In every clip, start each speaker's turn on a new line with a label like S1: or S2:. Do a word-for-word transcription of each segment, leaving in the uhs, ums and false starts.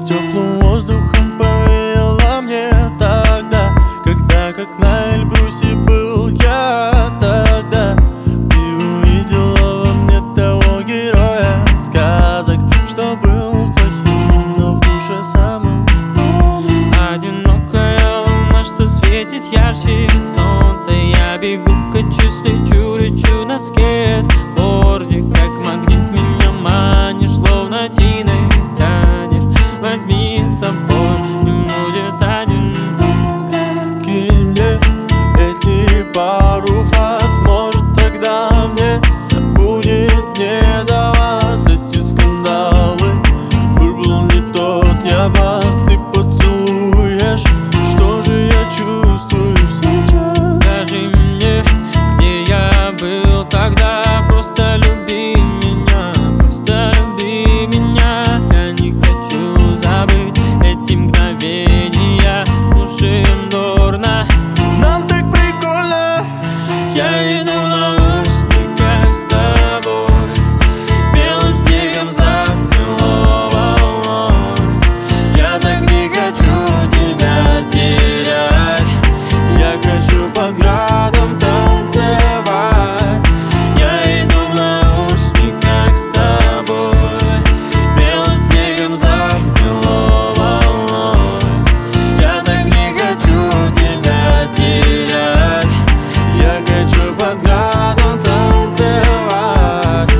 S1: Теплым воздухом повеяло мне тогда, когда как на Эльбрусе был я тогда. Ты увидела во мне того героя сказок, что был плохим, но в душе самым добрым.
S2: Одинокая луна, что светит ярче солнца. Я бегу, качусь, лечу, лечу на скейтборде. Как магнит меня манишь, словно тиной тянешь. Возьми с собой, не будет одиноко.
S1: Кинь мне эти пару фраз, может тогда мне будет не до вас. Эти скандалы, выбрал не тот я бас. Ты поцелуешь, что же я чувствую сейчас?
S2: Скажи мне, где я был тогда, просто люби меня, просто люби меня. Я не хочу забыть эти мгновения, слушаем дурно.
S1: Нам так прикольно.
S2: Я иду в наушниках с тобой, белым снегом замело волной. Я так не хочу тебя терять,
S1: Я хочу под градом танцевать.
S2: я иду в наушниках с тобой, белым снегом замело волной.
S1: Я так не хочу тебя терять. Я хочу под градом танцевать.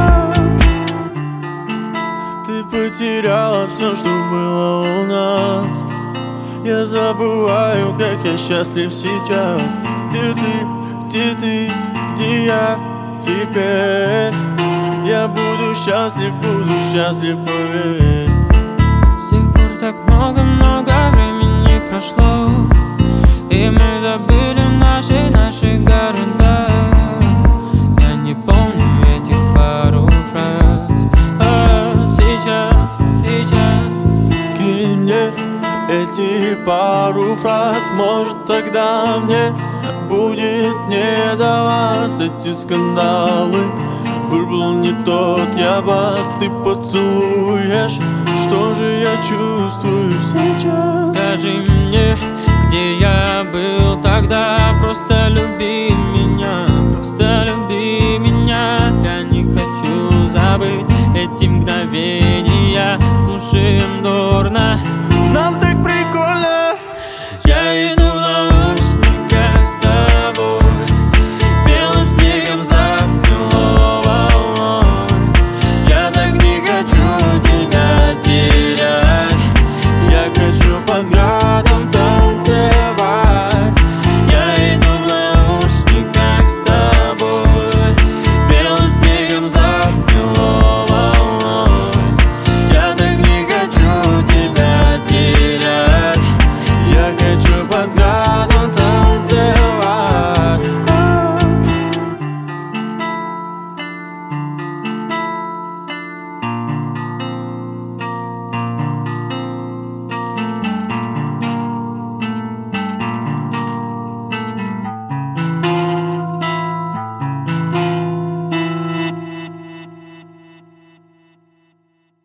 S1: Ты потеряла все, что было у нас. Я забываю, как я счастлив сейчас. Где ты, где ты, где я теперь? Я буду счастлив, буду счастлив, поверь.
S2: С тех пор так много-много времени прошло, и мы забыли наши, наши города. Я не помню этих пару фраз, а сейчас, сейчас
S1: Кинь мне эти пару фраз, может тогда мне будет не до вас. Эти скандалы, выбрал не тот я бас. Ты поцелуешь, что же я чувствую сейчас?
S2: Скажи мне, где я был тогда, просто люби меня, просто люби меня. Я не хочу забыть эти мгновения,